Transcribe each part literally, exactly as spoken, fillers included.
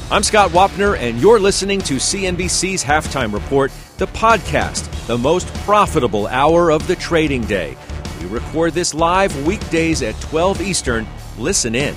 I'm Scott Wapner, and you're listening to C N B C's Halftime Report, the podcast, the most profitable hour of the trading day. We record this live weekdays at twelve Eastern. Listen in.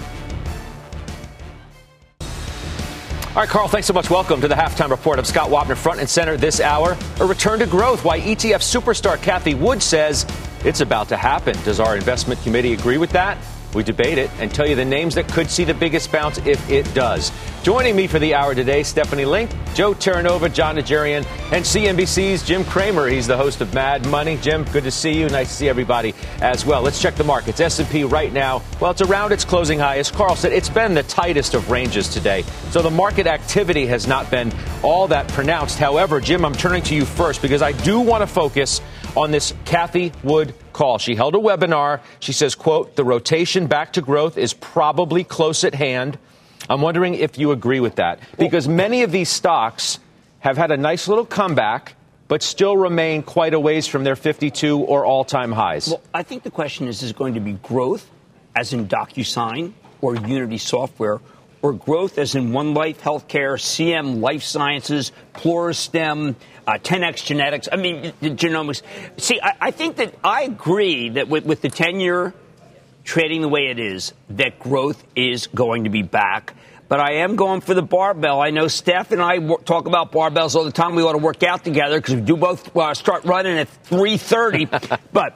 All right, Carl, thanks so much. Welcome to the Halftime Report. I'm Scott Wapner, front and center this hour. A return to growth. Why E T F superstar Cathie Wood says it's about to happen. Does our investment committee agree with that? We debate it and tell you the names that could see the biggest bounce if it does. Joining me for the hour today, Stephanie Link, Joe Terranova, John Najarian, and C N B C's Jim Cramer. He's the host of Mad Money. Jim, good to see you. Nice to see everybody as well. Let's check the markets. S and P right now, well, it's around its closing high. As Carl said, it's been the tightest of ranges today. So the market activity has not been all that pronounced. However, Jim, I'm turning to you first because I do want to focus on this Cathie Wood call. She held a webinar. She says, quote, the rotation back to growth is probably close at hand. I'm wondering if you agree with that, because many of these stocks have had a nice little comeback, but still remain quite a ways from their fifty-two or all-time highs. Well, I think the question is, is it going to be growth, as in DocuSign or Unity Software, or growth as in One Life Healthcare, C M Life Sciences, Pluristem, uh, ten X Genetics, I mean, genomics. See, I, I think that I agree that with, with the ten-year trading the way it is, that growth is going to be back. But I am going for the barbell. I know Steph and I w- talk about barbells all the time. We ought to work out together because we do both uh, start running at three thirty. But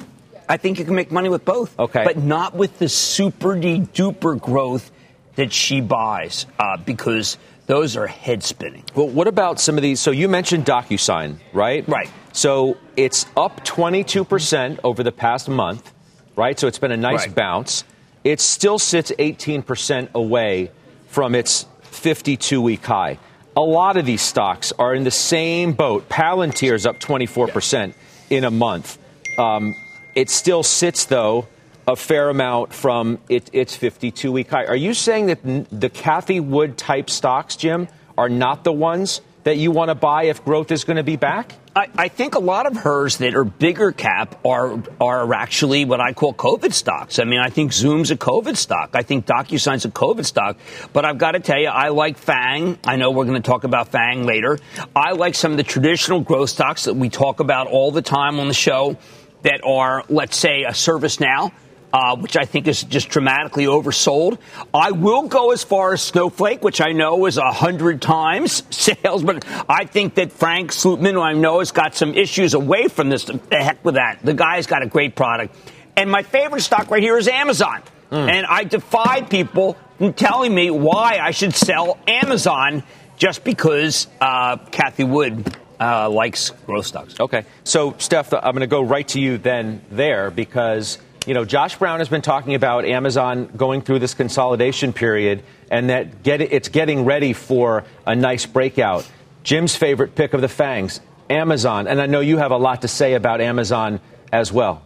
I think you can make money with both. Okay. But not with the super-de-duper growth that she buys, uh, because those are head-spinning. Well, what about some of these? So you mentioned DocuSign, right? Right. So it's up twenty-two percent over the past month, right? So it's been a nice right. bounce. It still sits eighteen percent away from its fifty-two-week high. A lot of these stocks are in the same boat. Palantir's up twenty-four percent yeah. in a month. Um, it still sits, though, a fair amount from it, its fifty-two-week high. Are you saying that n- the Cathie Wood type stocks, Jim, are not the ones that you want to buy if growth is going to be back? I, I think a lot of hers that are bigger cap are are actually what I call COVID stocks. I mean, I think Zoom's a COVID stock. I think DocuSign's a COVID stock. But I've got to tell you, I like FANG. I know we're going to talk about FANG later. I like some of the traditional growth stocks that we talk about all the time on the show that are, let's say, a ServiceNow. Uh, which I think is just dramatically oversold. I will go as far as Snowflake, which I know is a hundred times sales, but I think that Frank Slootman, who I know has got some issues away from this. The heck with that. The guy's got a great product. And my favorite stock right here is Amazon. Mm. And I defy people from telling me why I should sell Amazon just because uh, Cathie Wood uh, likes growth stocks. Okay. So, Steph, I'm going to go right to you then there because you know, Josh Brown has been talking about Amazon going through this consolidation period and that get it, it's getting ready for a nice breakout. Jim's favorite pick of the FANGs, Amazon. And I know you have a lot to say about Amazon as well.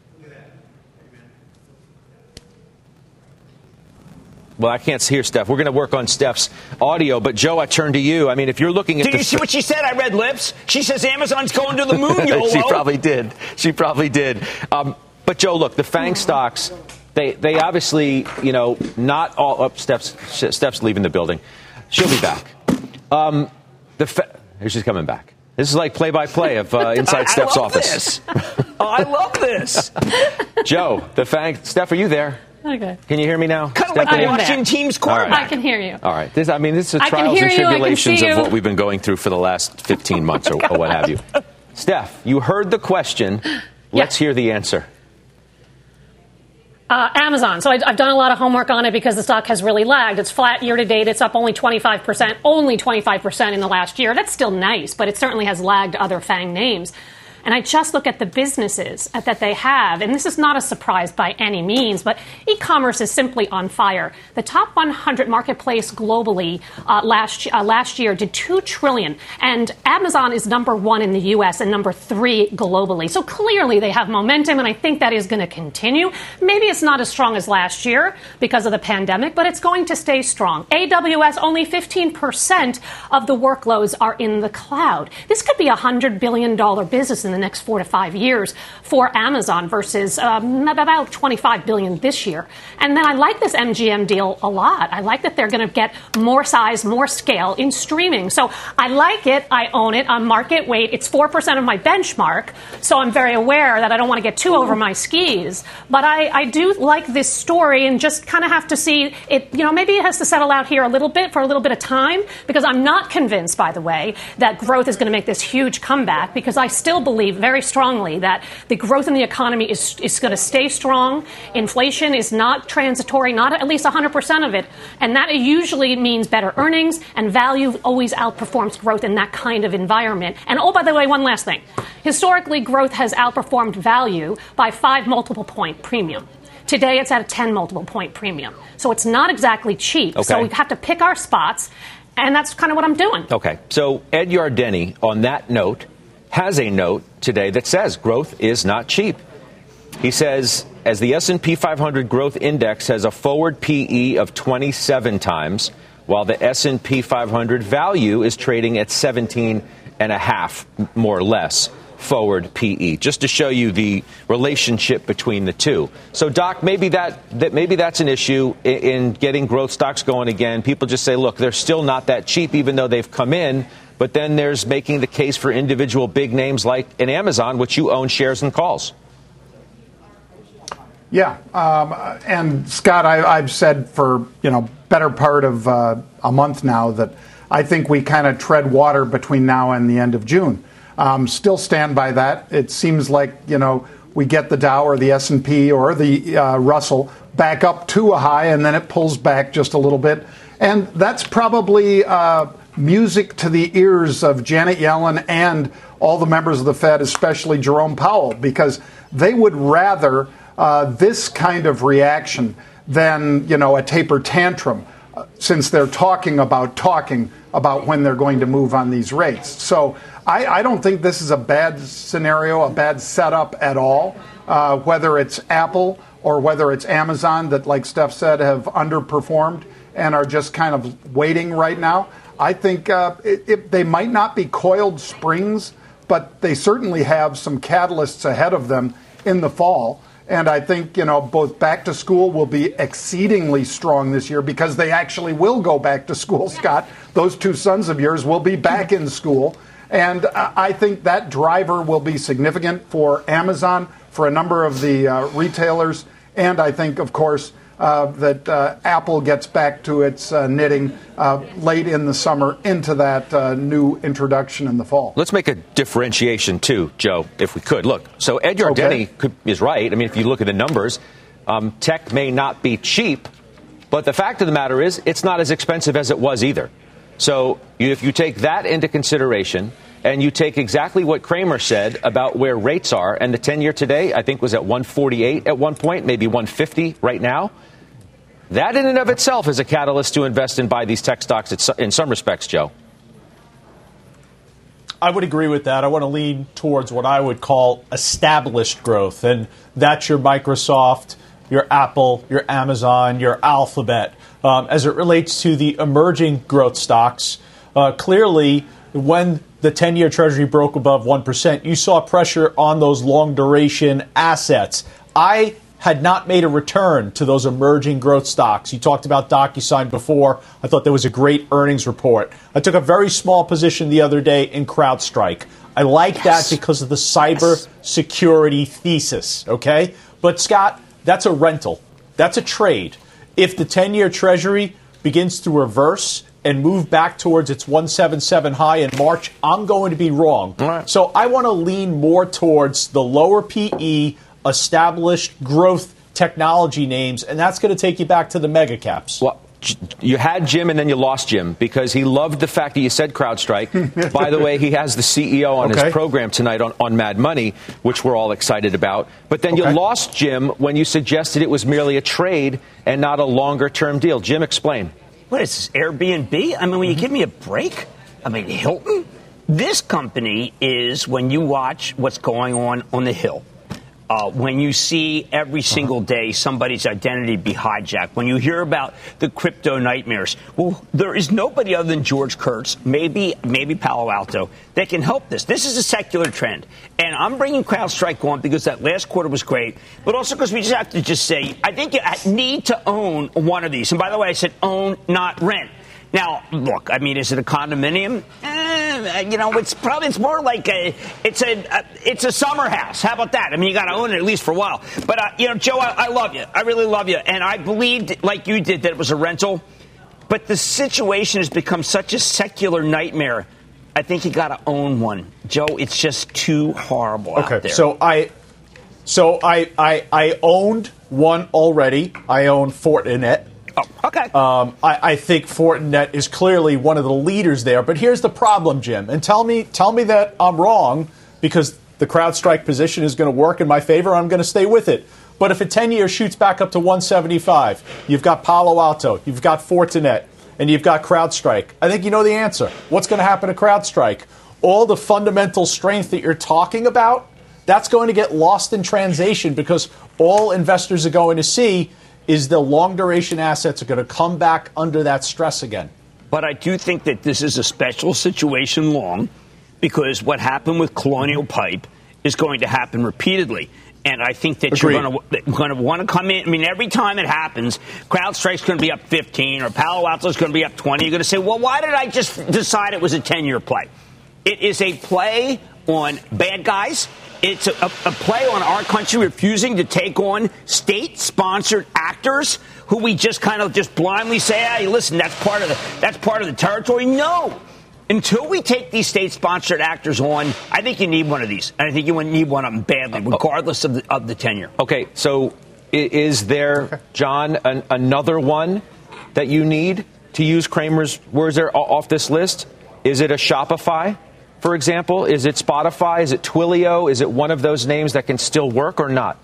Well, I can't hear Steph. We're going to work on Steph's audio. But, Joe, I turn to you. I mean, if you're looking at Did the... you see what she said? I read lips. She says Amazon's going to the moon, YOLO. She probably did. She probably did. Um, But, Joe, look, the FANG stocks, they they obviously, you know, not all up. Oh, Steph's, Steph's leaving the building. She'll be back. Um, the fa- Here she's coming back. This is like play-by-play of uh, inside I, Steph's I love office. This. Oh, I love this. Joe, the FANG. Steph, are you there? Okay. Can you hear me now? Kind of like the Washington team's quarterback. Right. I can hear you. All right. This, I mean, this is I trials and you, tribulations of what we've been going through for the last fifteen months or, or what have you. Steph, you heard the question. Let's yeah. hear the answer. Uh, Amazon. So I, I've done a lot of homework on it because the stock has really lagged. It's flat year to date. It's up only twenty-five percent, only twenty-five percent in the last year. That's still nice, but it certainly has lagged other FANG names. And I just look at the businesses that they have, and this is not a surprise by any means, but e-commerce is simply on fire. The top one hundred marketplace globally uh, last uh, last year did two trillion dollars, and Amazon is number one in the U S and number three globally. So clearly they have momentum, and I think that is going to continue. Maybe it's not as strong as last year because of the pandemic, but it's going to stay strong. A W S, only fifteen percent of the workloads are in the cloud. This could be a one hundred billion dollars business in the next four to five years for Amazon versus um, about twenty-five billion dollars this year. And then I like this M G M deal a lot. I like that they're going to get more size, more scale in streaming. So I like it. I own it on market weight. It's four percent of my benchmark. So I'm very aware that I don't want to get too over my skis. But I, I do like this story and just kind of have to see it. You know, maybe it has to settle out here a little bit for a little bit of time, because I'm not convinced, by the way, that growth is going to make this huge comeback, because I still believe very strongly that the growth in the economy is, is going to stay strong. Inflation is not transitory, not at least one hundred percent of it. And that usually means better earnings, and value always outperforms growth in that kind of environment. And oh, by the way, one last thing. Historically, growth has outperformed value by five multiple point premium. Today, it's at a ten multiple point premium. So it's not exactly cheap. Okay. So we have to pick our spots. And that's kind of what I'm doing. Okay. So Ed Yardeni, on that note, has a note today that says growth is not cheap. He says, as the S and P five hundred Growth Index has a forward P E of twenty-seven times, while the S and P five hundred value is trading at seventeen and a half, more or less, forward P E, just to show you the relationship between the two. So, Doc, maybe that, that maybe that's an issue in, in getting growth stocks going again. People just say, look, they're still not that cheap, even though they've come in. But then there's making the case for individual big names like an Amazon, which you own shares and calls. Yeah. Um, and, Scott, I, I've said for, you know, better part of uh, a month now that I think we kind of tread water between now and the end of June. Um, still stand by that. It seems like, you know, we get the Dow or the S and P or the uh, Russell back up to a high, and then it pulls back just a little bit. And that's probably uh, music to the ears of Janet Yellen and all the members of the Fed, especially Jerome Powell, because they would rather uh, this kind of reaction than, you know, a taper tantrum, uh, since they're talking about talking about when they're going to move on these rates. So I, I don't think this is a bad scenario, a bad setup at all, uh, whether it's Apple or whether it's Amazon that, like Steph said, have underperformed and are just kind of waiting right now. I think uh, it, it, they might not be coiled springs, but they certainly have some catalysts ahead of them in the fall. And I think, you know, both back to school will be exceedingly strong this year because they actually will go back to school, Scott. Those two sons of yours will be back in school. And I think that driver will be significant for Amazon, for a number of the uh, retailers. And I think, of course, uh, that uh, Apple gets back to its uh, knitting uh, late in the summer into that uh, new introduction in the fall. Let's make a differentiation, too, Joe, if we could. Look, so Ed Yardeni okay. could, is right. I mean, if you look at the numbers, um, tech may not be cheap, but the fact of the matter is it's not as expensive as it was either. So if you take that into consideration and you take exactly what Cramer said about where rates are, and the ten-year today, I think, was at one forty-eight at one point, maybe one fifty right now, that in and of itself is a catalyst to invest and buy these tech stocks in some respects, Joe. I would agree with that. I want to lean towards what I would call established growth, and that's your Microsoft, your Apple, your Amazon, your Alphabet. Um, as it relates to the emerging growth stocks, uh, clearly when the ten-year Treasury broke above one percent, you saw pressure on those long-duration assets. I had not made a return to those emerging growth stocks. You talked about DocuSign before. I thought there was a great earnings report. I took a very small position the other day in CrowdStrike. I like yes. that because of the cyber yes. security thesis, okay? But, Scott, that's a rental. That's a trade. If the ten-year Treasury begins to reverse and move back towards its one seventy-seven high in March, I'm going to be wrong. Right. So I want to lean more towards the lower P E, established growth technology names, and that's going to take you back to the mega caps. Well, you had Jim and then you lost Jim because he loved the fact that you said CrowdStrike. By the way, he has the C E O on okay. his program tonight on, on Mad Money, which we're all excited about. But then okay. you lost Jim when you suggested it was merely a trade and not a longer-term deal. Jim, explain. What is this, Airbnb? I mean, will you give me a break? I mean, Hilton? This company is, when you watch what's going on on the Hill, Uh, when you see every single day somebody's identity be hijacked, when you hear about the crypto nightmares, well, there is nobody other than George Kurtz, maybe maybe Palo Alto, that can help this. This is a secular trend. And I'm bringing CrowdStrike on because that last quarter was great, but also because we just have to just say, I think you need to own one of these. And by the way, I said own, not rent. Now, look, I mean, is it a condominium? Eh, you know, it's probably it's more like a it's a, a it's a summer house. How about that? I mean, you got to own it at least for a while. But uh, you know, Joe, I, I love you. I really love you, and I believed, like you did, that it was a rental. But the situation has become such a secular nightmare. I think you got to own one, Joe. It's just too horrible okay, out there. So I, so I, I I owned one already. I own Fortinet. Oh, okay. Um, I, I think Fortinet is clearly one of the leaders there. But here's the problem, Jim. And tell me, tell me that I'm wrong, because the CrowdStrike position is going to work in my favor. I'm going to stay with it. But if a ten-year shoots back up to one seventy-five, you've got Palo Alto, you've got Fortinet, and you've got CrowdStrike, I think you know the answer. What's going to happen to CrowdStrike? All the fundamental strength that you're talking about, that's going to get lost in translation, because all investors are going to see is the long-duration assets are going to come back under that stress again. But I do think that this is a special situation long, because what happened with Colonial Pipe is going to happen repeatedly. And I think that Agreed. you're going to want to come in. I mean, every time it happens, CrowdStrike's going to be up fifteen or Palo Alto's going to be up twenty. You're going to say, well, why did I just decide it was a ten-year play? It is a play on bad guys. It's a, a play on our country refusing to take on state-sponsored actors who we just kind of just blindly say, hey, listen, that's part of the that's part of the territory. No. Until we take these state-sponsored actors on, I think you need one of these. And I think you need one of them badly, regardless of the, of the tenure. Okay, so is there, John, an, another one that you need, to use Cramer's words there, off this list? Is it a Shopify, for example? Is it Spotify? Is it Twilio? Is it one of those names that can still work or not?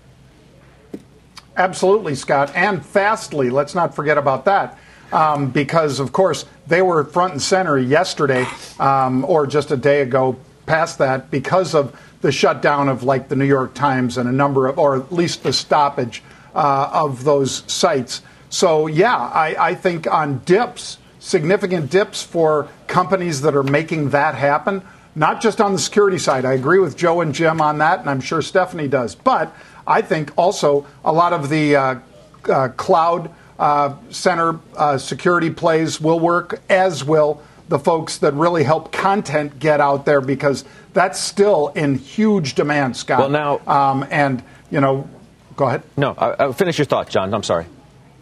Absolutely, Scott. And Fastly, let's not forget about that. Um, because, of course, they were front and center yesterday um, or just a day ago past that because of the shutdown of, like, the New York Times and a number of, or at least the stoppage uh, of those sites. So, yeah, I, I think on dips, significant dips for companies that are making that happen, not just on the security side. I agree with Joe and Jim on that, and I'm sure Stephanie does. But I think also a lot of the uh, uh, cloud Uh, center uh, security plays will work, as will the folks that really help content get out there, because that's still in huge demand, Scott. Well, now, um, and, you know, go ahead. No, I, I finish your thought, John. I'm sorry.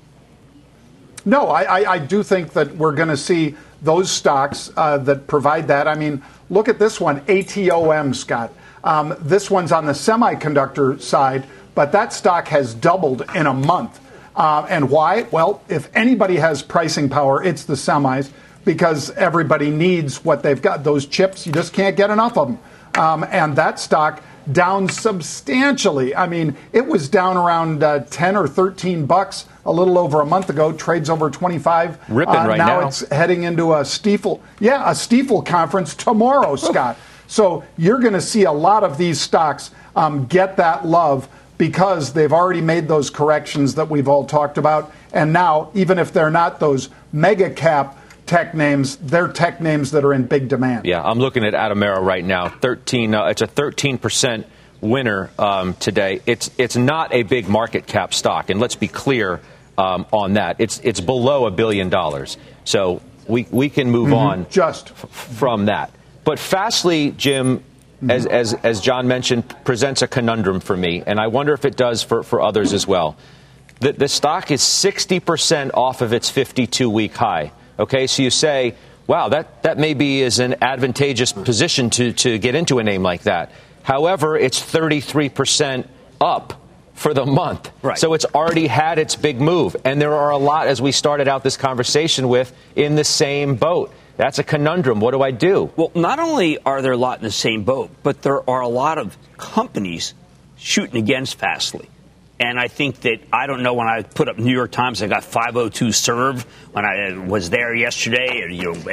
No, I, I, I do think that we're going to see those stocks uh, that provide that. I mean, look at this one, A T O M, Scott. Um, this one's on the semiconductor side, but that stock has doubled in a month. Uh, and why? Well, if anybody has pricing power, it's the semis, because everybody needs what they've got. Those chips, you just can't get enough of them. Um, and that stock down substantially. I mean, it was down around uh, ten or thirteen bucks a little over a month ago. Trades over twenty-five. Ripping uh, right now. now. It's heading into a Stifel. Yeah, a Stifel conference tomorrow, Scott. So you're going to see a lot of these stocks um, get that love, because they've already made those corrections that we've all talked about. And now, even if they're not those mega cap tech names, they're tech names that are in big demand. Yeah, I'm looking at Atomera right now. thirteen. Uh, it's a thirteen percent winner um, today. It's it's not a big market cap stock, and let's be clear um, on that. It's it's below a billion dollars. So we we can move mm-hmm. on just f- from that. But Fastly, Jim, As, as as John mentioned, presents a conundrum for me, and I wonder if it does for, for others as well. The, the stock is sixty percent off of its fifty-two week high. Okay, so you say, wow, that, that maybe is an advantageous position to, to get into a name like that. However, it's thirty-three percent up for the month. Right. So it's already had its big move, and there are a lot, as we started out this conversation with, in the same boat. That's a conundrum. What do I do? Well, not only are there a lot in the same boat, but there are a lot of companies shooting against Fastly. And I think that, I don't know, when I put up New York Times, I got five oh two Serve when I was there yesterday, or, you know,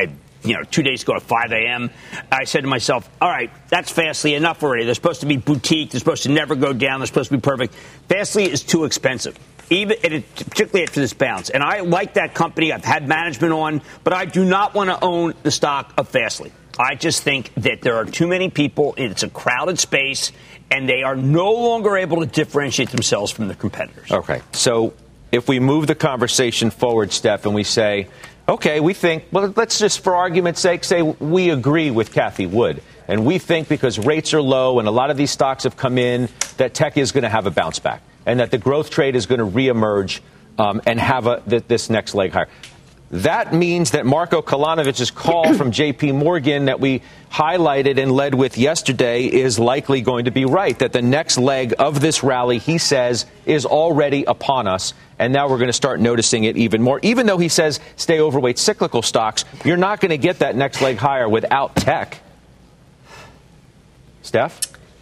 you know, two days ago at five a.m., I said to myself, all right, that's Fastly, enough already. They're supposed to be boutique. They're supposed to never go down. They're supposed to be perfect. Fastly is too expensive, even particularly after this bounce. And I like that company. I've had management on, but I do not want to own the stock of Fastly. I just think that there are too many people. It's a crowded space, and they are no longer able to differentiate themselves from their competitors. Okay, so if we move the conversation forward, Steph, and we say, okay, we think, well, let's just, for argument's sake, say we agree with Cathie Wood. And we think because rates are low and a lot of these stocks have come in, that tech is going to have a bounce back and that the growth trade is going to reemerge um, and have a, th- this next leg higher. That means that Marko Kolanovic's call from J P Morgan that we highlighted and led with yesterday is likely going to be right, that the next leg of this rally, he says, is already upon us. And now we're going to start noticing it even more. Even though he says stay overweight cyclical stocks, you're not going to get that next leg higher without tech. Steph?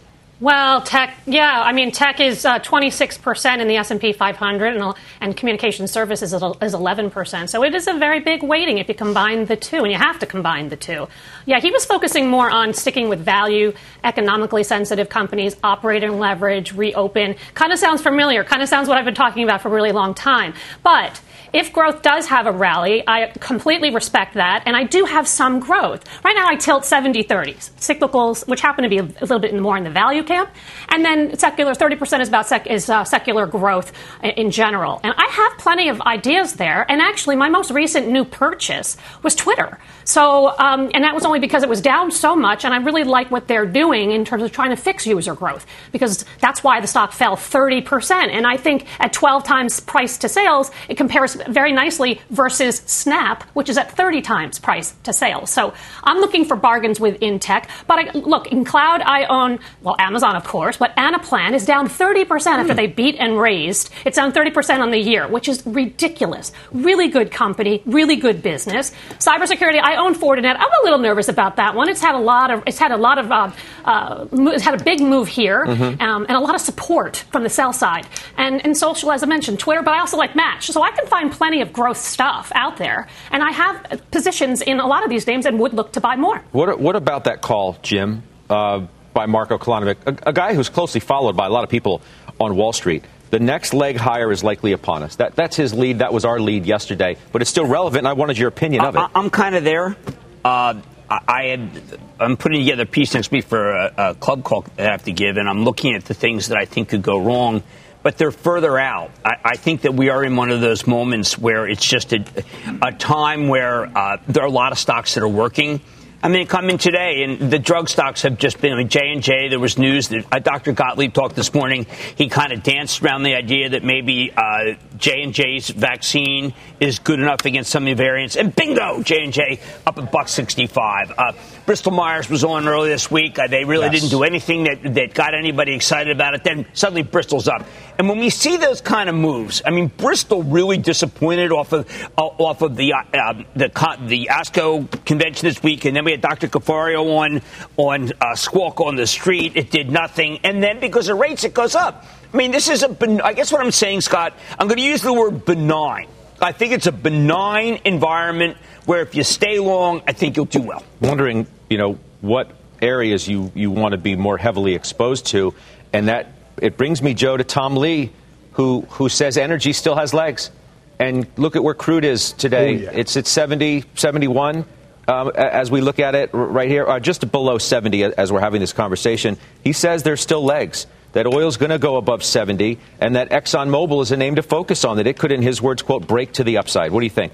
Well, tech, yeah, I mean, tech is uh, twenty-six percent in the S and P five hundred, and, and communication services is, is eleven percent. So it is a very big weighting if you combine the two, and you have to combine the two. Yeah, he was focusing more on sticking with value, economically sensitive companies, operating leverage, reopen. Kind of sounds familiar, kind of sounds what I've been talking about for a really long time. But if growth does have a rally, I completely respect that, and I do have some growth. Right now, I tilt seventy thirties. Cyclicals, which happen to be a little bit more in the value camp, and then secular, thirty percent is about sec, is uh, secular growth in general. And I have plenty of ideas there, and actually, my most recent new purchase was Twitter. So, um, and that was only because it was down so much, and I really like what they're doing in terms of trying to fix user growth, because that's why the stock fell thirty percent. And I think at twelve times price to sales, it compares very nicely versus Snap, which is at thirty times price to sales. So I'm looking for bargains within tech. But I, look, in cloud, I own, well, Amazon, of course, but Anaplan is down thirty percent after they beat and raised. It's down thirty percent on the year, which is ridiculous. Really good company, really good business. Cybersecurity, I own Fortinet. I'm a little nervous about that one. It's had a lot of, it's had a lot of, uh, uh, it's had a big move here, mm-hmm. um, and a lot of support from the sell side. And, and social, as I mentioned, Twitter, but I also like Match. So I can find plenty of growth stuff out there. And I have positions in a lot of these names and would look to buy more. What, what about that call, Jim, uh, by Marko Kolanovic, a, a guy who's closely followed by a lot of people on Wall Street? The next leg higher is likely upon us. That, that's his lead. That was our lead yesterday. But it's still relevant, and I wanted your opinion of it. I, I'm kind of there. Uh, I, I had, I'm putting together a piece next week for a, a club call that I have to give, and I'm looking at the things that I think could go wrong. But they're further out. I, I think that we are in one of those moments where it's just a, a time where uh, there are a lot of stocks that are working. I mean, come in today, and the drug stocks have just been, I mean, J and J, there was news that uh, Doctor Gottlieb talked this morning. He kind of danced around the idea that maybe uh, J and J's vaccine is good enough against some of the variants. And bingo, J and J up at buck sixty-five. Uh, Bristol Myers was on early this week. Uh, they really yes. didn't do anything that, that got anybody excited about it. Then suddenly Bristol's up. And when we see those kind of moves, I mean, Bristol really disappointed off of uh, off of the uh, uh, the the ASCO convention this week, and then we had Doctor Cafario on on uh, Squawk on the Street. It did nothing, and then because of rates, it goes up. I mean, this is a. Ben- I guess what I'm saying, Scott, I'm going to use the word benign. I think it's a benign environment where if you stay long, I think you'll do well. Wondering, you know, what areas you you want to be more heavily exposed to, and that. It brings me, Joe, to Tom Lee, who who says energy still has legs. And look at where crude is today. Oh, yeah. It's at seventy, seventy-one um, as we look at it right here, uh, just below seventy as we're having this conversation. He says there's still legs, that oil's going to go above seventy, and that ExxonMobil is a name to focus on, that it could, in his words, quote, break to the upside. What do you think?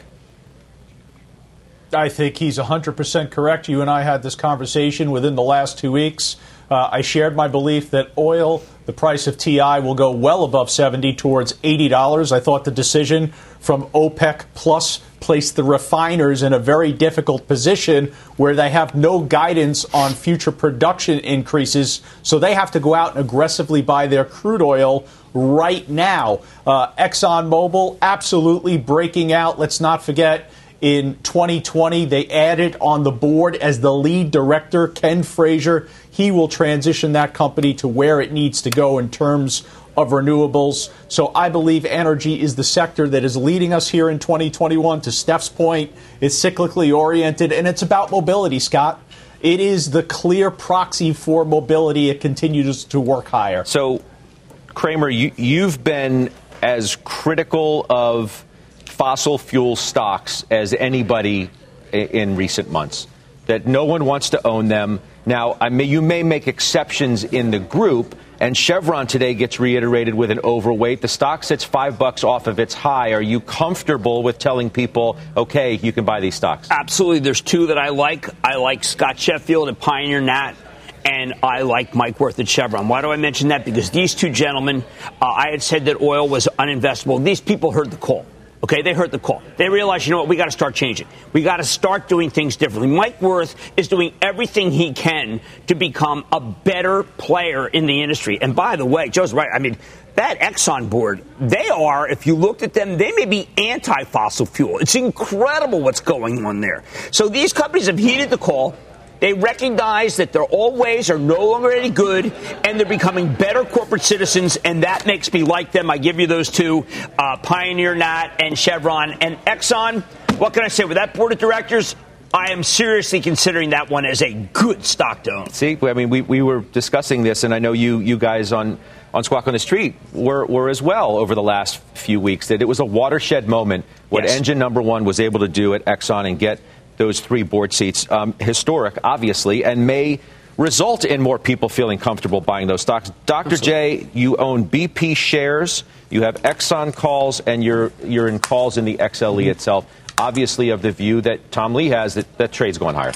I think he's one hundred percent correct. You and I had this conversation within the last two weeks. Uh, I shared my belief that oil, the price of T I, will go well above seventy towards eighty dollars. I thought the decision from OPEC Plus placed the refiners in a very difficult position where they have no guidance on future production increases, so they have to go out and aggressively buy their crude oil right now. Uh, ExxonMobil absolutely breaking out. Let's not forget, in twenty twenty, they added on the board as the lead director, Ken Frazier. He will transition that company to where it needs to go in terms of renewables. So I believe energy is the sector that is leading us here in twenty twenty-one. To Steph's point, it's cyclically oriented, and it's about mobility, Scott. It is the clear proxy for mobility. It continues to work higher. So, Cramer, you, you've been as critical of fossil fuel stocks as anybody in, in recent months, that no one wants to own them. Now, I may, you may make exceptions in the group, and Chevron today gets reiterated with an overweight. The stock sits five bucks off of its high. Are you comfortable with telling people, okay, you can buy these stocks? Absolutely. There's two that I like. I like Scott Sheffield and Pioneer Nat, and I like Mike Wirth at Chevron. Why do I mention that? Because these two gentlemen, uh, I had said that oil was uninvestable. These people heard the call. Okay, they heard the call. They realized, you know what, we got to start changing. We got to start doing things differently. Mike Wirth is doing everything he can to become a better player in the industry. And by the way, Joe's right. I mean, that Exxon board, they are, if you looked at them, they may be anti-fossil fuel. It's incredible what's going on there. So these companies have heeded the call. They recognize that their old ways are no longer any good, and they're becoming better corporate citizens, and that makes me like them. I give you those two, uh, Pioneer Nat and Chevron. And Exxon, what can I say? With that board of directors, I am seriously considering that one as a good stock to own. See, I mean, we, we were discussing this, and I know you you guys on, on Squawk on the Street were, were as well over the last few weeks, that it was a watershed moment what Yes. engine number one was able to do at Exxon and get those three board seats, um, historic, obviously, and may result in more people feeling comfortable buying those stocks. Doctor J, you own B P shares, you have Exxon calls, and you're you're in calls in the X L E mm-hmm. itself, obviously of the view that Tom Lee has that, that trade's going higher.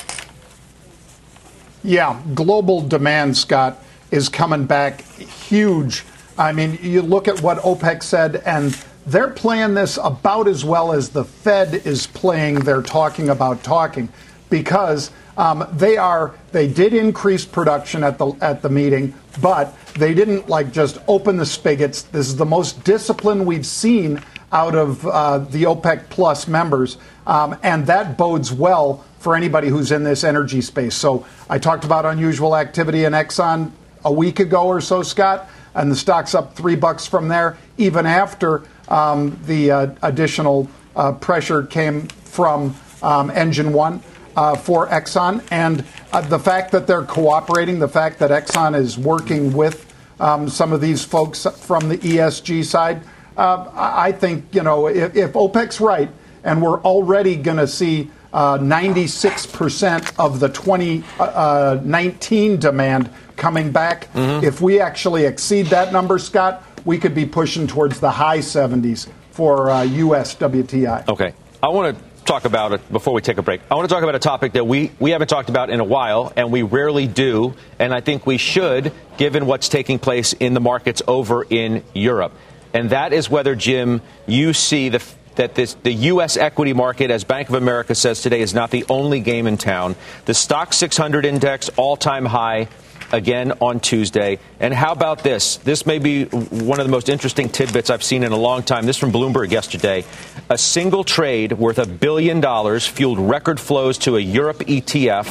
Yeah, global demand, Scott, is coming back huge. I mean, you look at what OPEC said, and they're playing this about as well as the Fed is playing their talking about talking, because um, they are they did increase production at the at the meeting, but they didn't like just open the spigots. This is the most discipline we've seen out of uh, the OPEC Plus members, um, and that bodes well for anybody who's in this energy space. So I talked about unusual activity in Exxon a week ago or so, Scott, and the stock's up three bucks from there, even after Um, the uh, additional uh, pressure came from um, Engine One uh, for Exxon, and uh, the fact that they're cooperating, the fact that Exxon is working with um, some of these folks from the E S G side, uh, I think, you know, if, if OPEC's right, and we're already going to see uh, ninety-six percent of the twenty nineteen demand coming back, mm-hmm. if we actually exceed that number, Scott, we could be pushing towards the high seventies for uh, U S W T I. Okay. I want to talk about it before we take a break. I want to talk about a topic that we, we haven't talked about in a while, and we rarely do, and I think we should, given what's taking place in the markets over in Europe. And that is whether, Jim, you see the, that this, the U S equity market, as Bank of America says today, is not the only game in town. The Stock six hundred index, all-time high, again on Tuesday. And how about this? This may be one of the most interesting tidbits I've seen in a long time. This from Bloomberg yesterday. A single trade worth a billion dollars fueled record flows to a Europe E T F.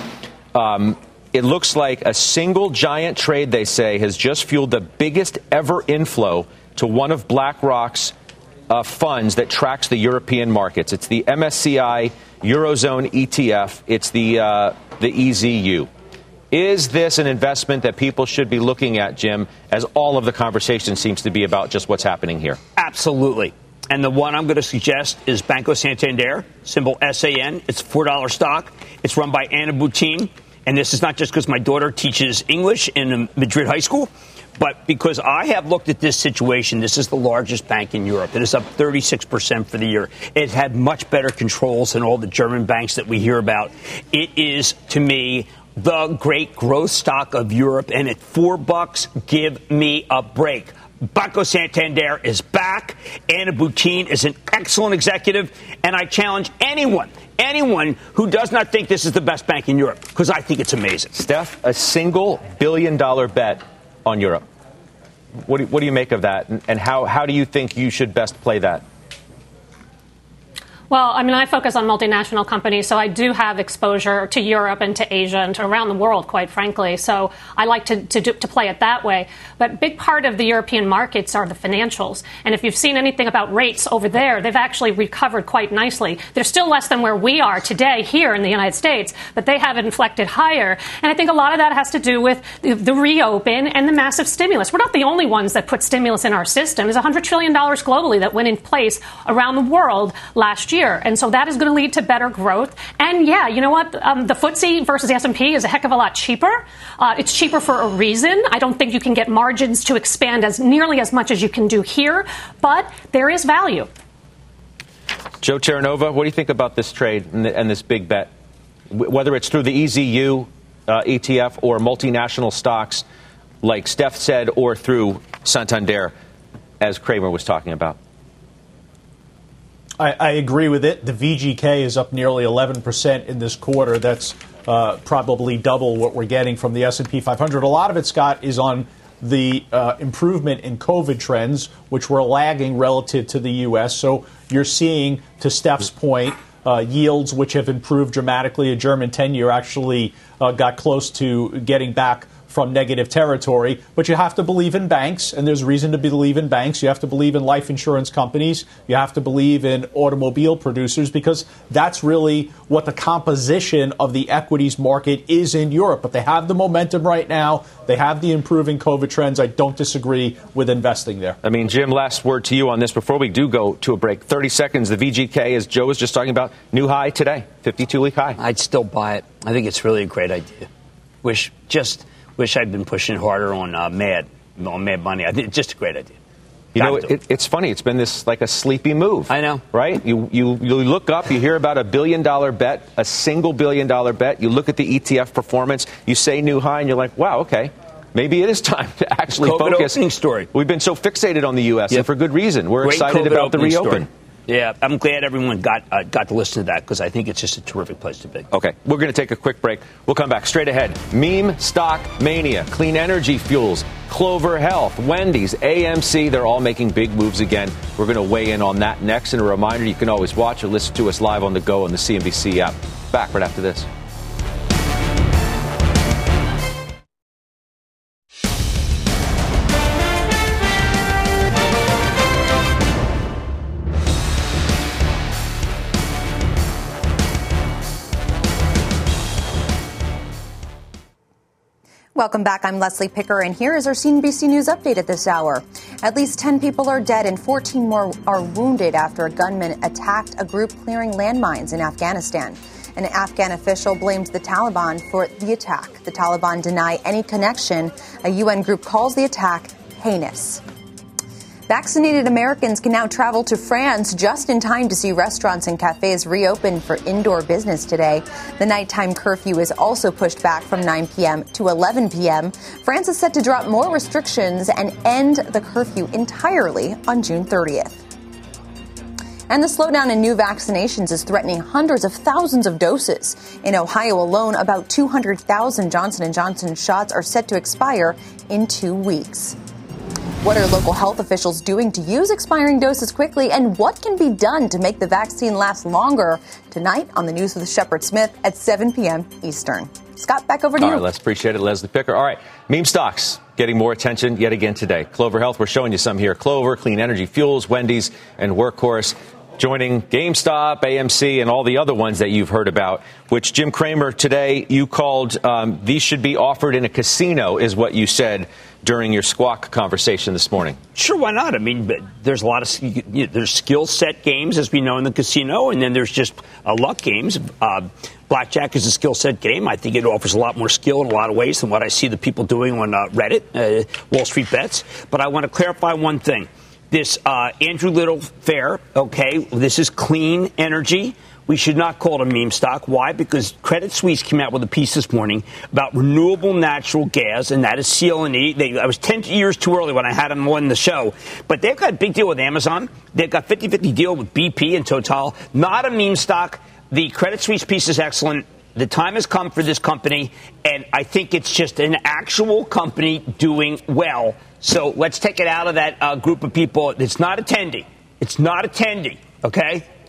Um, it looks like a single giant trade, they say, has just fueled the biggest ever inflow to one of BlackRock's uh, funds that tracks the European markets. It's the M S C I Eurozone E T F. It's the uh, the E Z U. Is this an investment that people should be looking at, Jim, as all of the conversation seems to be about just what's happening here? Absolutely. And the one I'm going to suggest is Banco Santander, symbol S A N. It's a four dollar stock. It's run by Anna Boutin. And this is not just because my daughter teaches English in Madrid High School, but because I have looked at this situation. This is the largest bank in Europe. It is up thirty-six percent for the year. It had much better controls than all the German banks that we hear about. It is, to me, the great growth stock of Europe, and at four bucks, give me a break. Banco Santander is back. Anna Boutin is an excellent executive, and I challenge anyone, anyone who does not think this is the best bank in Europe, because I think it's amazing. Steph, a single billion dollar bet on Europe. What do, what do you make of that, and, and how, how do you think you should best play that? Well, I mean, I focus on multinational companies, so I do have exposure to Europe and to Asia and to around the world, quite frankly. So I like to, to, do, to play it that way. But a big part of the European markets are the financials. And if you've seen anything about rates over there, they've actually recovered quite nicely. They're still less than where we are today here in the United States, but they have inflected higher. And I think a lot of that has to do with the, the reopen and the massive stimulus. We're not the only ones that put stimulus in our system. There's one hundred trillion dollars globally that went in place around the world last year. Year. And so that is going to lead to better growth. And yeah, you know what? Um, the F T S E versus the S and P is a heck of a lot cheaper. Uh, it's cheaper for a reason. I don't think you can get margins to expand as nearly as much as you can do here, but there is value. Joe Terranova, what do you think about this trade and, the, and this big bet? W- whether it's through the E Z U uh, E T F or multinational stocks, like Steph said, or through Santander, as Cramer was talking about? I, I agree with it. The V G K is up nearly eleven percent in this quarter. That's uh, probably double what we're getting from the S and P five hundred. A lot of it, Scott, is on the uh, improvement in COVID trends, which were lagging relative to the U S. So you're seeing, to Steph's point, uh, yields which have improved dramatically. A German ten-year actually uh, got close to getting back from negative territory. But you have to believe in banks, and there's reason to believe in banks. You have to believe in life insurance companies. You have to believe in automobile producers, because that's really what the composition of the equities market is in Europe. But they have the momentum right now. They have the improving COVID trends. I don't disagree with investing there. I mean, Jim, last word to you on this before we do go to a break. thirty seconds. The V G K, as Joe was just talking about, new high today, fifty-two week high. I'd still buy it. I think it's really a great idea. Wish just... Wish I'd been pushing harder on uh, Mad, on Mad Money. I think it's just a great idea. You know, it, it's funny. It's been this like a sleepy move. I know. Right? You, you you look up, you hear about a billion dollar bet, a single billion dollar bet. You look at the E T F performance. You say new high, and you're like, wow, okay. Maybe it is time to actually COVID focus. Opening story. We've been so fixated on the U S, yep. and for good reason. We're Great excited COVID about the reopen. Story. Yeah, I'm glad everyone got uh, got to listen to that, because I think it's just a terrific place to be. Okay, we're going to take a quick break. We'll come back straight ahead. Meme stock mania, clean energy fuels, Clover Health, Wendy's, A M C, they're all making big moves again. We're going to weigh in on that next. And a reminder, you can always watch or listen to us live on the go on the C N B C app. Back right after this. Welcome back. I'm Leslie Picker, and here is our C N B C News update at this hour. At least ten people are dead and fourteen more are wounded after a gunman attacked a group clearing landmines in Afghanistan. An Afghan official blamed the Taliban for the attack. The Taliban deny any connection. A U N group calls the attack heinous. Vaccinated Americans can now travel to France just in time to see restaurants and cafes reopen for indoor business today. The nighttime curfew is also pushed back from nine p.m. to eleven p.m. France is set to drop more restrictions and end the curfew entirely on June thirtieth. And the slowdown in new vaccinations is threatening hundreds of thousands of doses. In Ohio alone, about two hundred thousand Johnson and Johnson shots are set to expire in two weeks. What are local health officials doing to use expiring doses quickly, and what can be done to make the vaccine last longer? Tonight on the News with Shepard Smith at seven p.m. Eastern. Scott, back over to All you. All right, let's appreciate it, Leslie Picker. All right, meme stocks getting more attention yet again today. Clover Health, we're showing you some here. Clover, Clean Energy Fuels, Wendy's, and Workhorse. Joining GameStop, A M C, and all the other ones that you've heard about, which Jim Cramer today you called um, these should be offered in a casino, is what you said during your Squawk conversation this morning. Sure, why not? I mean, there's a lot of you know, there's skill set games, as we know, in the casino, and then there's just uh, luck games. Uh, blackjack is a skill set game. I think it offers a lot more skill in a lot of ways than what I see the people doing on uh, Reddit, uh, Wall Street Bets. But I want to clarify one thing. This uh, Andrew Little Fair, okay, this is clean energy. We should not call it a meme stock. Why? Because Credit Suisse came out with a piece this morning about renewable natural gas, and that is C L N E. They, I was ten years too early when I had them on the show. But they've got a big deal with Amazon. They've got fifty-fifty deal with B P and Total. Not a meme stock. The Credit Suisse piece is excellent. The time has come for this company, and I think it's just an actual company doing well. So let's take it out of that uh, group of people. It's not attending. It's not attending, okay?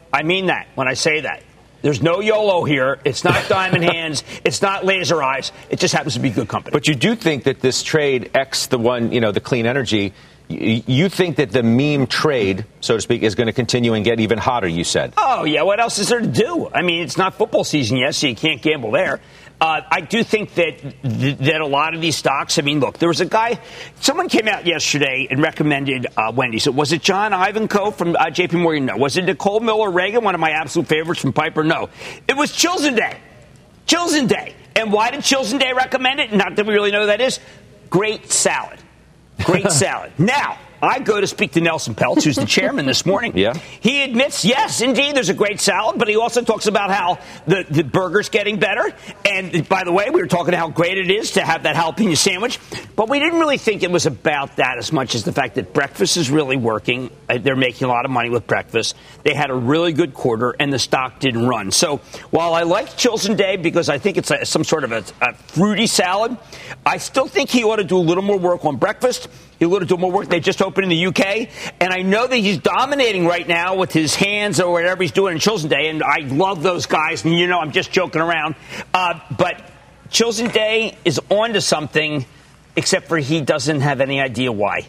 I mean that when I say that. There's no YOLO here. It's not diamond hands. It's not laser eyes. It just happens to be good company. But you do think that this trade, X the one, you know, the clean energy, you think that the meme trade, so to speak, is going to continue and get even hotter, you said? Oh, yeah. What else is there to do? I mean, it's not football season yet, so you can't gamble there. Uh, I do think that th- that a lot of these stocks, I mean, look, there was a guy, someone came out yesterday and recommended uh, Wendy's. So was it John Ivanko from uh, J P Morgan? No. Was it Nicole Miller Reagan, one of my absolute favorites from Piper? No. It was Chilson Day. Chilson Day. And why did Chilson Day recommend it? Not that we really know who that is. Great salad. Great salad. Now, I go to speak to Nelson Peltz, who's the chairman this morning. Yeah. He admits, yes, indeed, there's a great salad, but he also talks about how the, the burger's getting better. And by the way, we were talking about how great it is to have that jalapeno sandwich. But we didn't really think it was about that as much as the fact that breakfast is really working. They're making a lot of money with breakfast. They had a really good quarter, and the stock didn't run. So while I like Chilson Day because I think it's a, some sort of a, a fruity salad, I still think he ought to do a little more work on breakfast. He ought to do more work. They just opened in the U K, and I know that he's dominating right now with his hands or whatever he's doing in Chilson Day, and I love those guys, and you know I'm just joking around. Uh, but Chilson Day is on to something, except for he doesn't have any idea why.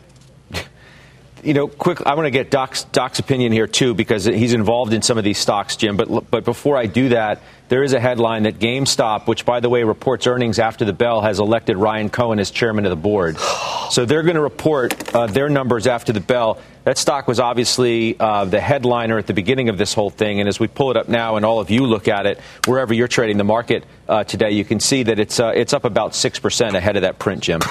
You know, quick, I want to get Doc's, Doc's opinion here, too, because he's involved in some of these stocks, Jim. But but before I do that, there is a headline that GameStop, which, by the way, reports earnings after the bell, has elected Ryan Cohen as chairman of the board. So they're going to report uh, their numbers after the bell. That stock was obviously uh, the headliner at the beginning of this whole thing. And as we pull it up now and all of you look at it, wherever you're trading the market uh, today, you can see that it's uh, it's up about six percent ahead of that print, Jim.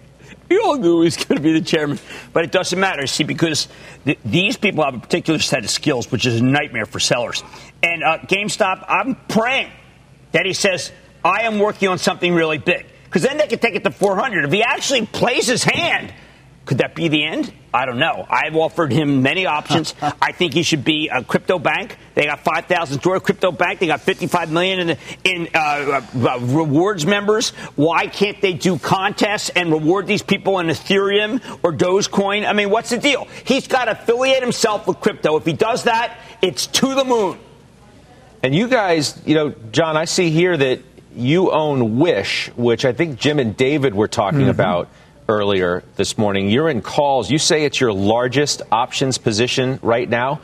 We all knew he was going to be the chairman, but it doesn't matter, see, because th- these people have a particular set of skills, which is a nightmare for sellers. And uh, GameStop, I'm praying that he says, I am working on something really big, because then they could take it to four hundred. If he actually plays his hand, could that be the end? I don't know. I've offered him many options. I think he should be a crypto bank. They got five thousand store crypto bank. They got fifty-five million in, in uh, uh, rewards members. Why can't they do contests and reward these people in Ethereum or Dogecoin? I mean, what's the deal? He's got to affiliate himself with crypto. If he does that, it's to the moon. And you guys, you know, John, I see here that you own Wish, which I think Jim and David were talking mm-hmm. about earlier this morning. You're in calls. You say it's your largest options position right now.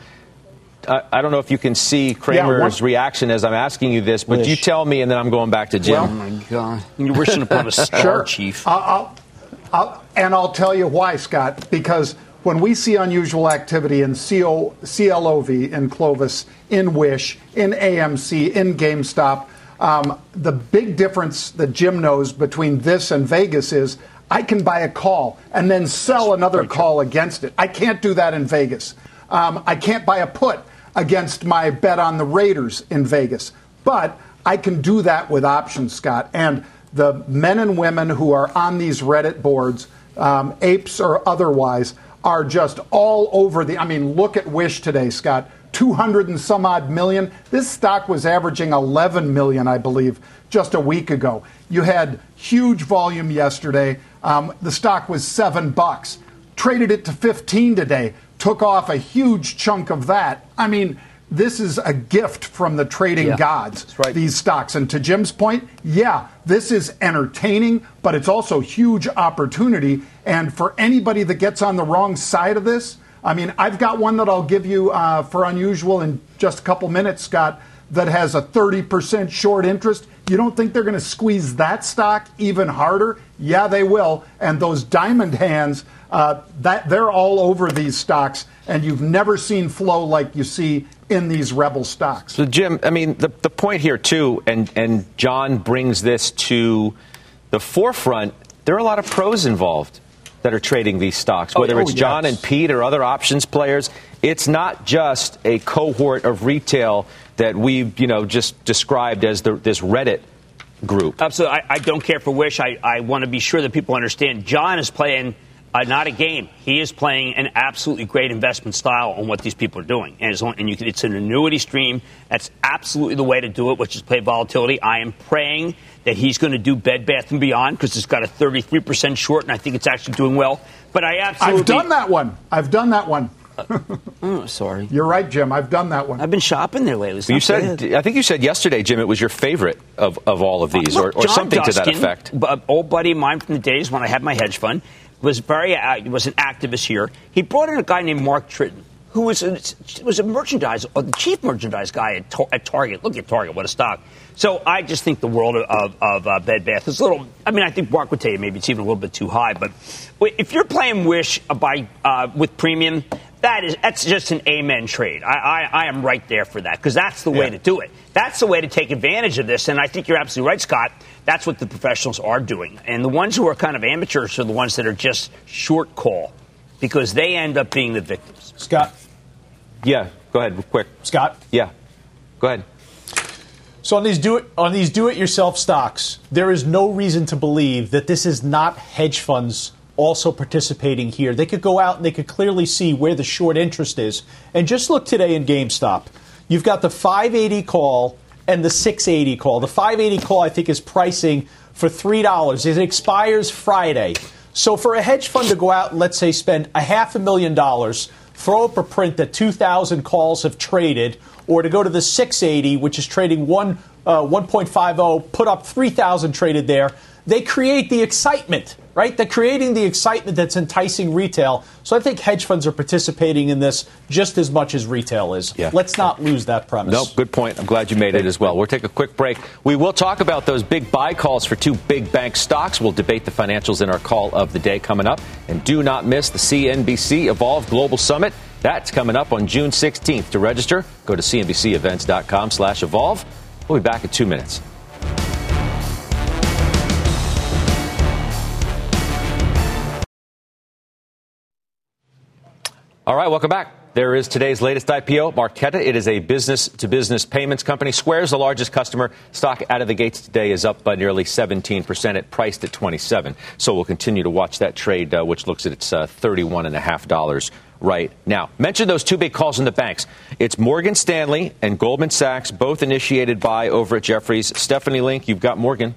Uh, I don't know if you can see Kramer's yeah, reaction as I'm asking you this, but Wish. You tell me, and then I'm going back to Jim. Well, oh, my God. You're wishing upon a star, sure. Chief. I'll, I'll, I'll, and I'll tell you why, Scott, because when we see unusual activity in C O, C L O V, in Clovis, in Wish, in A M C, in GameStop, um, the big difference that Jim knows between this and Vegas is I can buy a call and then sell another call against it. I can't do that in Vegas. Um, I can't buy a put against my bet on the Raiders in Vegas. But I can do that with options, Scott. And the men and women who are on these Reddit boards, um, apes or otherwise, are just all over the... I mean, look at Wish today, Scott. two hundred and some odd million. This stock was averaging eleven million, I believe, just a week ago. You had huge volume yesterday. Um, the stock was seven bucks. Traded it to fifteen today. Took off a huge chunk of that. I mean, this is a gift from the trading yeah, gods, that's right. These stocks. And to Jim's point, yeah, this is entertaining, but it's also huge opportunity. And for anybody that gets on the wrong side of this, I mean, I've got one that I'll give you uh, for unusual in just a couple minutes, Scott, that has a thirty percent short interest. You don't think they're going to squeeze that stock even harder? Yeah, they will. And those diamond hands, uh, that they're all over these stocks, and you've never seen flow like you see in these rebel stocks. So, Jim, I mean, the, the point here, too, and, and John brings this to the forefront, there are a lot of pros involved that are trading these stocks, whether oh, it's John yes. and Pete or other options players. It's not just a cohort of retail that we've, you know, just described as the, this Reddit group. Absolutely. I, I don't care for Wish. I, I want to be sure that people understand John is playing uh, not a game. He is playing an absolutely great investment style on what these people are doing. And, it's, and you can, it's an annuity stream. That's absolutely the way to do it, which is play volatility. I am praying that he's going to do Bed Bath and Beyond because it's got a thirty-three percent short, and I think it's actually doing well. But I absolutely... I've done that one. I've done that one. Oh, sorry. You're right, Jim. I've done that one. I've been shopping there lately. You said, bad. I think you said yesterday, Jim, it was your favorite of, of all of these, Look, or, or something Duskin, to that effect. An old buddy of mine from the days when I had my hedge fund, was very uh, was an activist here. He brought in a guy named Mark Tritton, who was a, was a merchandise, or the chief merchandise guy at, at Target. Look at Target, what a stock. So I just think the world of, of uh, Bed Bath is a little, I mean, I think Mark would tell you maybe it's even a little bit too high. But if you're playing Wish by uh, with premium, that is that's just an amen trade. I, I, I am right there for that, because that's the way yeah. to do it. That's the way to take advantage of this. And I think you're absolutely right, Scott. That's what the professionals are doing. And the ones who are kind of amateurs are the ones that are just short call, because they end up being the victims. Scott. Yeah, go ahead, quick. Scott. Yeah, go ahead. So on these do it on these do-it-yourself stocks, there is no reason to believe that this is not hedge funds also participating here. They could go out and they could clearly see where the short interest is. And just look today in GameStop. You've got the five eighty call and the six eighty call. The five eighty call, I think, is pricing for three dollars. It expires Friday. So for a hedge fund to go out and, let's say, spend a half a million dollars, throw up a print that two thousand calls have traded, or to go to the six eighty, which is trading one, uh, one point five oh, put up three thousand traded there, they create the excitement, right? They're creating the excitement that's enticing retail. So I think hedge funds are participating in this just as much as retail is. Yeah. Let's not lose that premise. No, good point. I'm glad you made it as well. We'll take a quick break. We will talk about those big buy calls for two big bank stocks. We'll debate the financials in our call of the day coming up. And do not miss the C N B C Evolve Global Summit. That's coming up on June sixteenth. To register, go to cnbcevents.com slash evolve. We'll be back in two minutes. All right, welcome back. There is today's latest I P O, Marqeta. It is a business-to-business payments company. Square is the largest customer. Stock out of the gates today is up by nearly seventeen percent. It priced at twenty-seven. So we'll continue to watch that trade, uh, which looks at its uh, thirty-one point five dollars right now. Mention those two big calls in the banks. It's Morgan Stanley and Goldman Sachs, both initiated by over at Jefferies. Stephanie Link, you've got Morgan.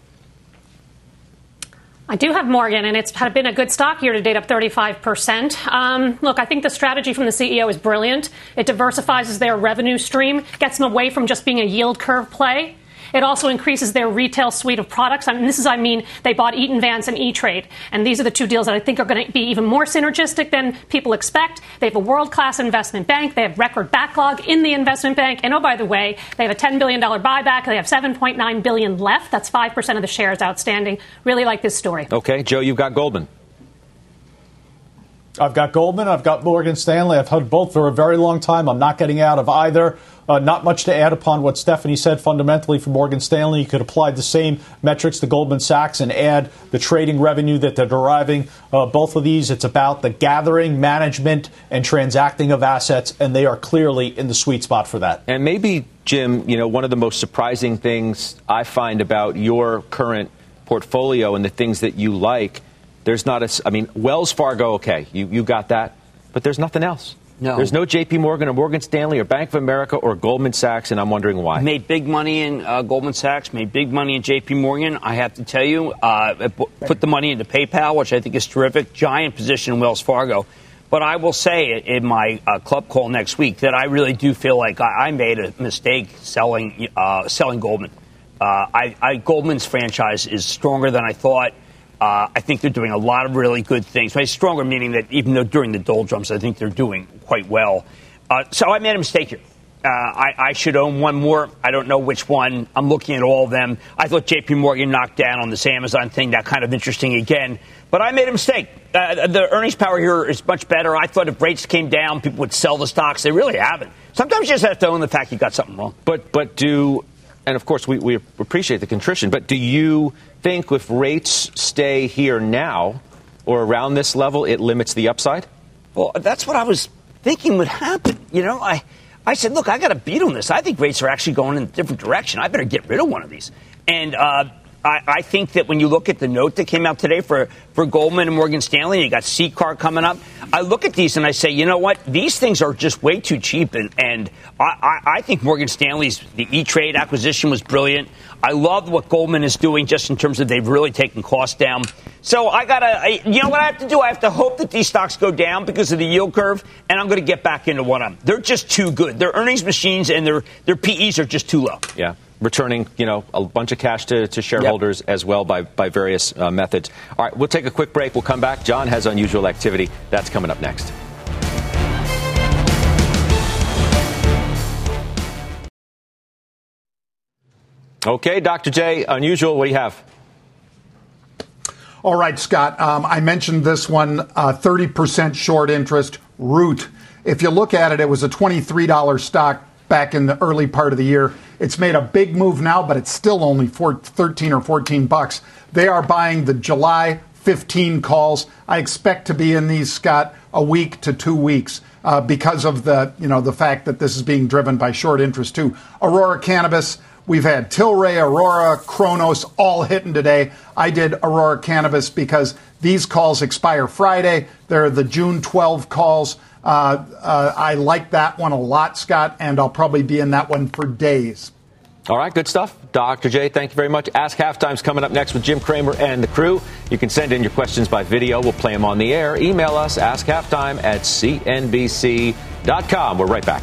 I do have Morgan, and it's been a good stock year to date, up thirty-five percent. Um, look, I think the strategy from the C E O is brilliant. It diversifies their revenue stream, gets them away from just being a yield curve play. It also increases their retail suite of products. I mean, this is, I mean, they bought Eaton Vance and E-Trade. And these are the two deals that I think are going to be even more synergistic than people expect. They have a world-class investment bank. They have record backlog in the investment bank. And, oh, by the way, they have a ten billion dollars buyback. They have seven point nine billion dollars left. That's five percent of the shares outstanding. Really like this story. Okay. Joe, you've got Goldman. I've got Goldman. I've got Morgan Stanley. I've had both for a very long time. I'm not getting out of either. Uh, not much to add upon what Stephanie said. Fundamentally, for Morgan Stanley, you could apply the same metrics to Goldman Sachs and add the trading revenue that they're deriving. Uh, both of these, it's about the gathering, management, and transacting of assets, and they are clearly in the sweet spot for that. And maybe, Jim, you know, one of the most surprising things I find about your current portfolio and the things that you like, there's not a, I mean, Wells Fargo, okay, you, you got that, but there's nothing else. No. There's no J P Morgan or Morgan Stanley or Bank of America or Goldman Sachs, and I'm wondering why. Made big money in uh, Goldman Sachs, made big money in J P Morgan. I have to tell you, uh, put the money into PayPal, which I think is terrific. Giant position in Wells Fargo. But I will say in my uh, club call next week that I really do feel like I, I made a mistake selling uh, selling Goldman. Uh, I, I, Goldman's franchise is stronger than I thought. Uh, I think they're doing a lot of really good things. By stronger meaning that even though during the doldrums, I think they're doing quite well. Uh, so I made a mistake here. Uh, I, I should own one more. I don't know which one. I'm looking at all of them. I thought J P Morgan knocked down on this Amazon thing. That kind of interesting again. But I made a mistake. Uh, the earnings power here is much better. I thought if rates came down, people would sell the stocks. They really haven't. Sometimes you just have to own the fact you got something wrong. But but do, and of course we, we appreciate the contrition, but do you think if rates stay here now or around this level, it limits the upside? Well, that's what I was thinking would happen. You know, I, I said, look, I got to beat on this. I think rates are actually going in a different direction. I better get rid of one of these. And uh, I, I think that when you look at the note that came out today for, for Goldman and Morgan Stanley, you got C C A R coming up. I look at these and I say, you know what? These things are just way too cheap. And, and I, I, I think Morgan Stanley's, the E-Trade acquisition was brilliant. I love what Goldman is doing just in terms of they've really taken costs down. So I got to, you know what I have to do? I have to hope that these stocks go down because of the yield curve, and I'm going to get back into one of them. They're just too good. Their earnings machines and their, their P Es are just too low. Yeah. Returning, you know, a bunch of cash to, to shareholders yep. as well by, by various uh, methods. All right, we'll take a quick break. We'll come back. John has unusual activity. That's coming up next. Okay, Doctor J, unusual. What do you have? All right, Scott. Um, I mentioned this one, uh, thirty percent short interest, Root. If you look at it, it was a twenty-three dollars stock back in the early part of the year. It's made a big move now, but it's still only for thirteen or fourteen bucks. They are buying the July fifteen calls. I expect to be in these, Scott, a week to two weeks uh, because of the, you know, the fact that this is being driven by short interest too. Aurora Cannabis. We've had Tilray, Aurora, Kronos all hitting today. I did Aurora Cannabis because these calls expire Friday. They're the June twelfth calls. Uh, uh, I like that one a lot, Scott, and I'll probably be in that one for days. All right, good stuff. Doctor J, thank you very much. Ask Halftime's coming up next with Jim Cramer and the crew. You can send in your questions by video. We'll play them on the air. Email us, askhalftime at c n b c dot com. We're right back.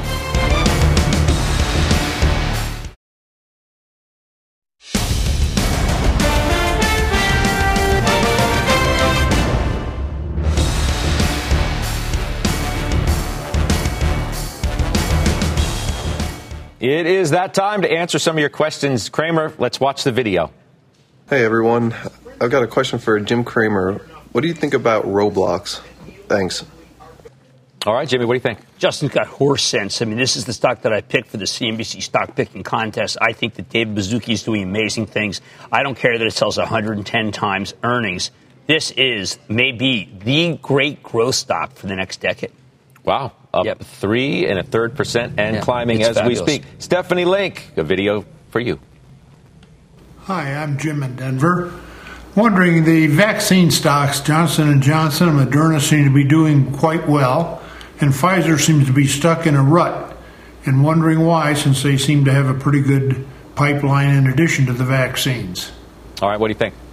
It is that time to answer some of your questions. Cramer, let's watch the video. Hey, everyone. I've got a question for Jim Cramer. What do you think about Roblox? Thanks. All right, Jimmy, what do you think? Justin's got horse sense. I mean, this is the stock that I picked for the C N B C stock picking contest. I think that David Baszucki is doing amazing things. I don't care that it sells one hundred ten times earnings. This is maybe the great growth stock for the next decade. Wow. Up yep. three and a third percent and yeah, climbing as fabulous. we speak. Stephanie Link, a video for you. Hi, I'm Jim in Denver. Wondering, the vaccine stocks, Johnson and Johnson and Moderna seem to be doing quite well, and Pfizer seems to be stuck in a rut. And wondering why, since they seem to have a pretty good pipeline in addition to the vaccines. All right, what do you think?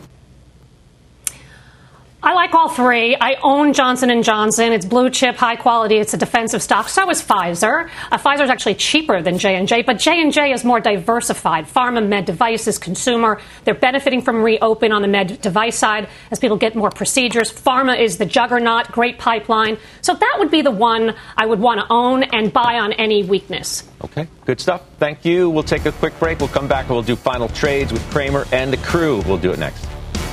I like all three. I own Johnson and Johnson. It's blue chip, high quality. It's a defensive stock. So is Pfizer. Uh, Pfizer is actually cheaper than J and J, but J and J is more diversified. Pharma, med devices, consumer. They're benefiting from reopen on the med device side as people get more procedures. Pharma is the juggernaut, great pipeline. So that would be the one I would want to own and buy on any weakness. Okay, good stuff. Thank you. We'll take a quick break. We'll come back and we'll do final trades with Cramer and the crew. We'll do it next.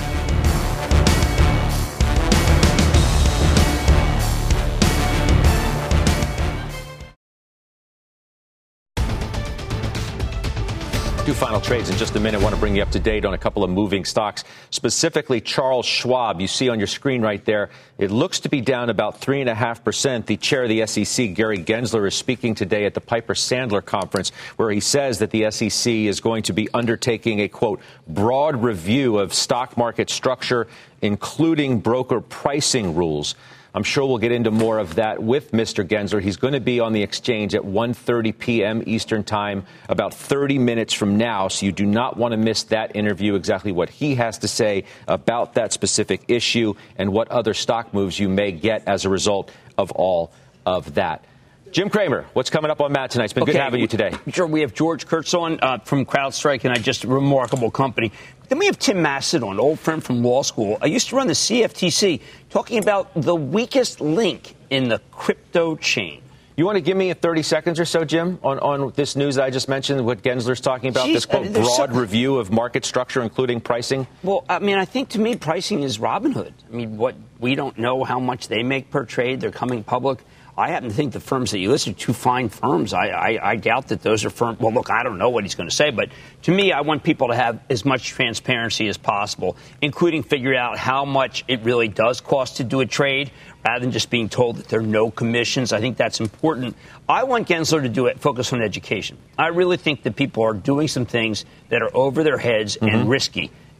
Do final trades in just a minute. I want to bring you up to date on a couple of moving stocks, specifically Charles Schwab. You see on your screen right there, it looks to be down about three point five percent. The chair of the S E C, Gary Gensler, is speaking today at the Piper Sandler conference, where he says that the S E C is going to be undertaking a, quote, broad review of stock market structure, including broker pricing rules. I'm sure we'll get into more of that with Mister Gensler. He's going to be on the exchange at one thirty p.m. Eastern Time, about thirty minutes from now. So you do not want to miss that interview, exactly what he has to say about that specific issue and what other stock moves you may get as a result of all of that. Jim Cramer, what's coming up on Matt tonight? It's been okay, good having you today. Sure. We have George Kurtz on uh, from CrowdStrike, and I just a remarkable company. Then we have Tim Macedon, old friend from law school. I used to run the C F T C, talking about the weakest link in the crypto chain. You want to give me a thirty seconds or so, Jim, on, on this news that I just mentioned, what Gensler's talking about, Jeez, this, quote, uh, broad so, review of market structure, including pricing? Well, I mean, I think to me, pricing is Robinhood. I mean, what we don't know how much they make per trade. They're coming public. I happen to think the firms that you listed are two fine firms. I, I, I doubt that those are firms. Well, look, I don't know what he's going to say, but to me, I want people to have as much transparency as possible, including figure out how much it really does cost to do a trade, rather than just being told that there are no commissions. I think that's important. I want Gensler to do it, focus on education. I really think that people are doing some things that are over their heads mm-hmm. and risky.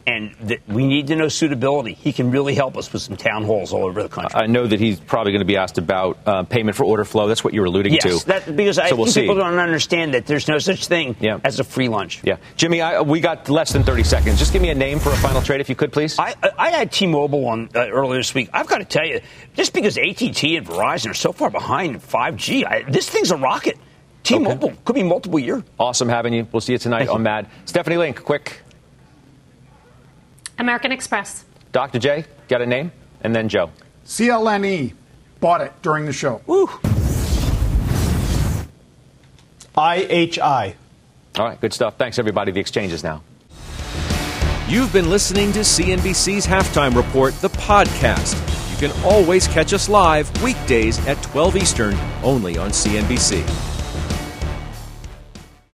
And th- we need to know suitability. He can really help us with some town halls all over the country. I know that he's probably going to be asked about uh, payment for order flow. That's what you were alluding yes, to. Yes, that, because so I we'll think see. people don't understand that there's no such thing yeah. as a free lunch. Yeah, Jimmy, I, we got less than thirty seconds. Just give me a name for a final trade, if you could, please. I, I had T-Mobile on uh, earlier this week. I've got to tell you, just because A T and T and Verizon are so far behind in five G, I, this thing's a rocket. T-Mobile okay. could be multiple year. Awesome having you. We'll see you tonight Thank on you. Mad. Stephanie Link, quick. American Express. Doctor J, got a name? And then Joe. C L N E. Bought it during the show. Woo. I H I. All right, good stuff. Thanks, everybody. The exchange is now. You've been listening to C N B C's Halftime Report, the podcast. You can always catch us live weekdays at twelve Eastern, only on C N B C.